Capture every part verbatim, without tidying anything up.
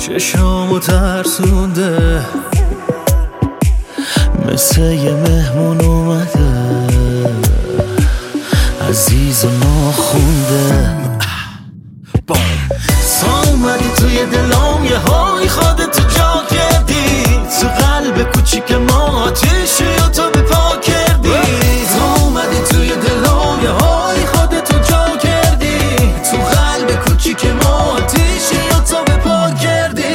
چشامو ترسونده، مثل یه مهمون اومده، عزیز و ناخونده. سا اومدی توی دلام، یه های خودتو جا کردی، تو قلب کوچیک ما آتیشی و تو به پا کردی. سا اومدی توی دلام، یه های خودتو جا کردی، تو قلب کوچیک ما آتیشی و تو به پا کردی.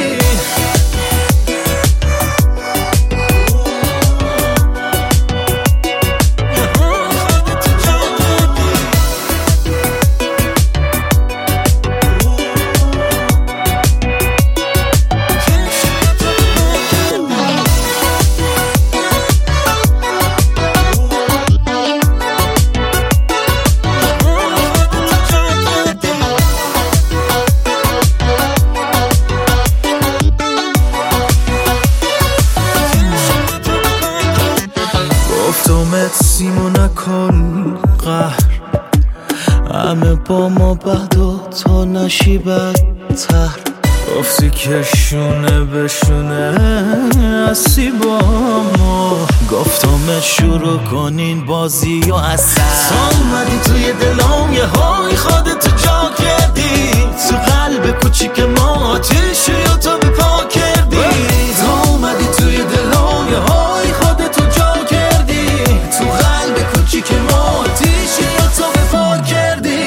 گفتمت سیمو نکن قهر، همه با ما بد و تو نشی بدتر. گفتی که شونه بشونه هستی با ما، گفتمت شروع کنین بازی و اثر. سا اومدی توی دلام، یه های خودتو جا کردی، تو قلب کوچیک ما آتیشی و تو به پا کردی. سا اومدی توی دلام، یه های خودتو جا کردی، تو قلب کوچیک ما آتیشی و تو به پا کردی.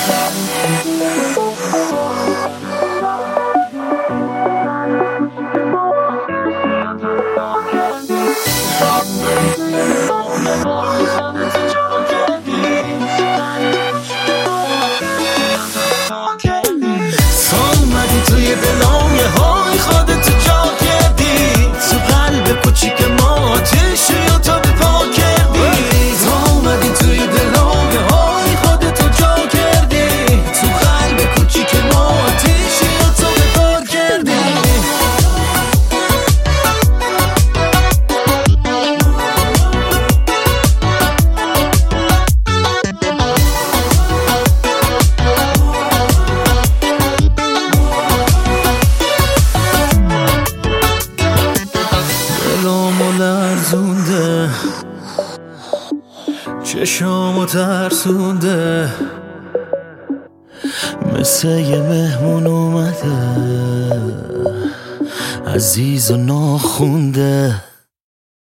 سا اومدی توی دلام، یه های خودتو جا کردی، تو قلب کوچیک ما آتیشی و تو به پا کردی. سا اومدی توی دلام، یه های خودتو جا کردی، تو قلب کوچیک ما آتیشی و تو به پا کردی. دلامو لرزونده، چشامو ترسونده، مثل یه مهمون اومده، عزیز و ناخونده.